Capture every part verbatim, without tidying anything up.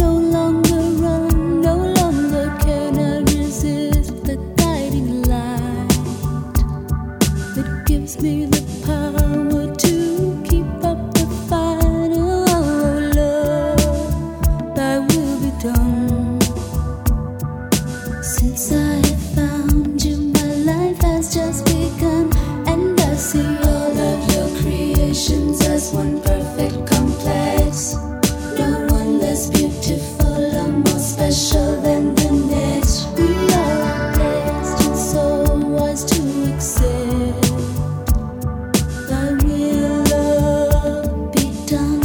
no longer run, no longer can I resist the guiding light that gives me the power to keep up the fight. Oh, love, thy will be done. Since I have found you, my life has just begun, and I see all of your creations as one perfect complex. No one less beautiful or more special than the next. We are blessed and so wise to accept. Thy will, love, be done.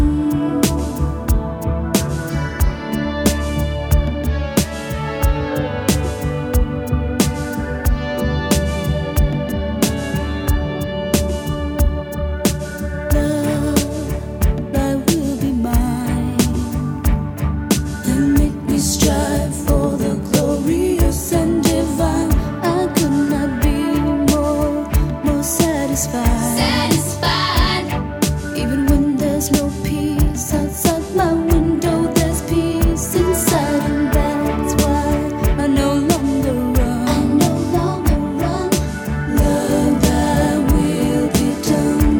Strive for the glorious and divine. I could not be more, more satisfied. Satisfied. Even when there's no peace outside my window, there's peace inside, and that's why I no longer run. I no longer run. Love, thy will be done.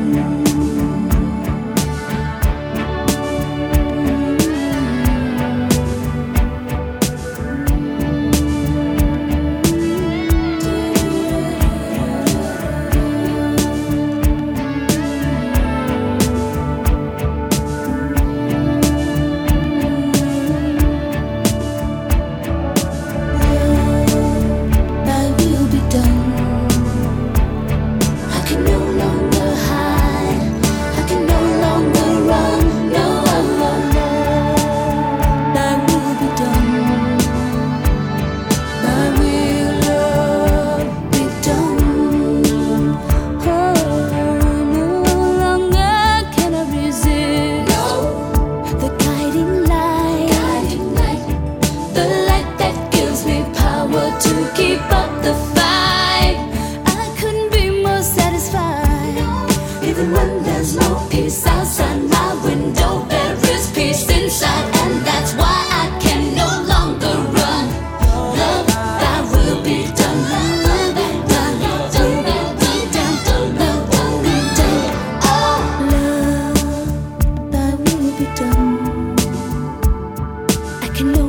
To keep up the fight, I couldn't be more satisfied. Even when there's no peace outside my window, there is peace inside, and that's why I can no longer run. Love, thy will be done. Love, thy will be done. Love, thy will be done. Oh, love, thy will be done. I can no